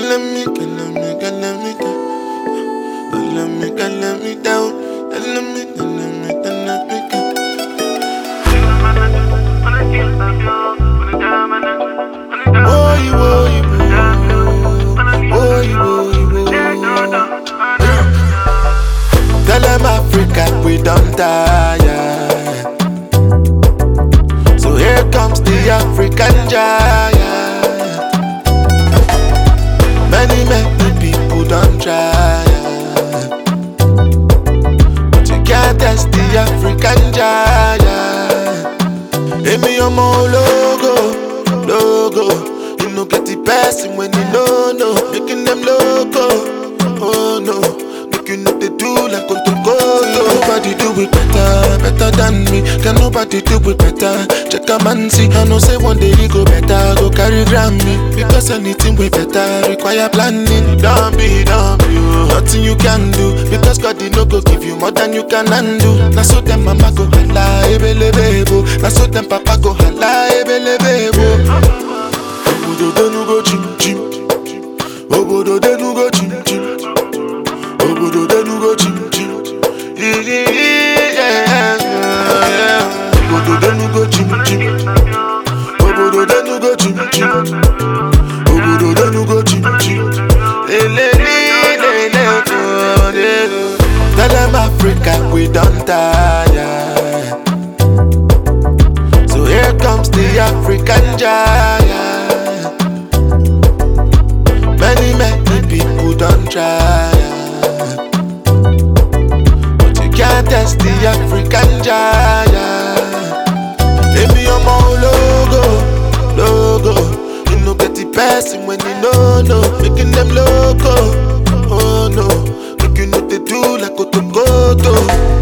Tell them Africa we don't tire. So here comes the African giant. Many people don't try, but you can't test the African giant. Amy, you're more logo. You know get the person when you know, making them loco. Oh no, make you know they do like Kotoko. Nobody do it better than me. Can nobody do it better? Check a man see. I know say one day he go better, go carry Grammy. Because anything way better require planning. Don't be oh. Nothing you can do, because God did no go give you more than you can undo. Now so them mama go hala ebelebebo. Now so them papa go hala ebelebebo. Obodo denu go chim. Obodo denu go chim. Obodo denu go chim. Obodo denu go chim. Obodo denu go chim. Obodo denu go chim. Tell them Africa we don't tire. So here comes the African giant. Many people don't try, but you can't test the African giant. Maybe you're more logo. You know get the person when you know, making them loco. Oh no, make you know they do like Kotoko.